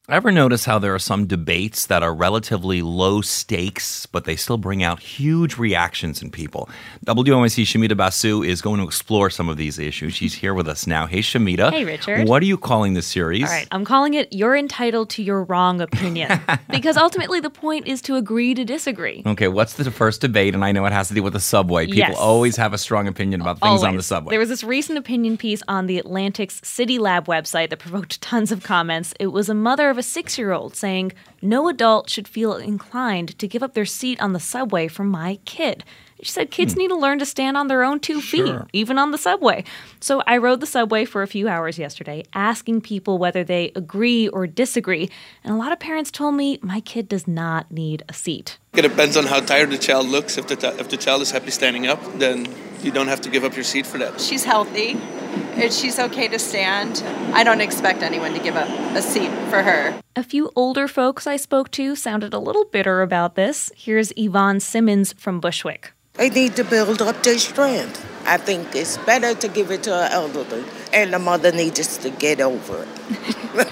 Ever notice how there are some debates that are relatively low stakes, but they still bring out huge reactions in people? WNYC Shamita Basu is going to explore some of these issues. She's here with us now. Hey, Shamita. Hey, Richard. What are you calling this series? All right, I'm calling it You're Entitled to Your Wrong Opinion. Because ultimately the point is to agree to disagree. Okay, what's the first debate? And I know it has to do with the subway. People Yes. always have a strong opinion about things on the subway. There was this recent opinion piece on the Atlantic's City Lab website that provoked tons of comments. It was a mother of a 6-year-old saying, "No adult should feel inclined to give up their seat on the subway for my kid." She said kids need to learn to stand on their own 2 feet, even on the subway. So I rode the subway for a few hours yesterday, asking people whether they agree or disagree. And a lot of parents told me my kid does not need a seat. It depends on how tired the child looks. If the child is happy standing up, then you don't have to give up your seat for that. She's healthy. She's okay to stand. I don't expect anyone to give up a seat for her. A few older folks I spoke to sounded a little bitter about this. Here's Yvonne Simmons from Bushwick. They need to build up their strength. I think it's better to give it to an elderly, and the mother needs to get over it.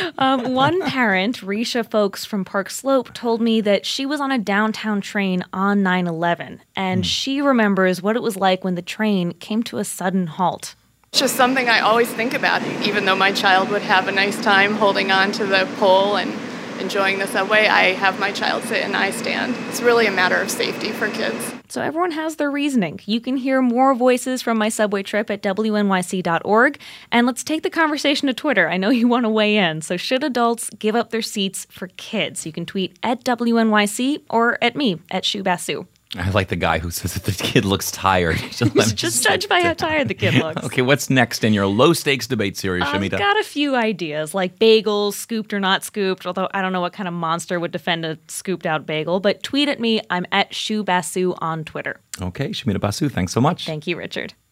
One parent, Risha Folks from Park Slope, told me that she was on a downtown train on 9/11, and she remembers what it was like when the train came to a sudden halt. It's just something I always think about, even though my child would have a nice time holding on to the pole and enjoying the subway. I have my child sit and I stand. It's really a matter of safety for kids. So everyone has their reasoning. You can hear more voices from my subway trip at WNYC.org. And let's take the conversation to Twitter. I know you want to weigh in. So should adults give up their seats for kids? You can tweet at WNYC or at me, at Shu Basu. I like the guy who says that the kid looks tired. Just judge by how tired the kid looks. Okay, what's next in your low-stakes debate series, Shamita? I've got a few ideas, like bagels, scooped or not scooped, although I don't know what kind of monster would defend a scooped-out bagel. But tweet at me. I'm at Shu Basu on Twitter. Okay, Shamita Basu, thanks so much. Thank you, Richard.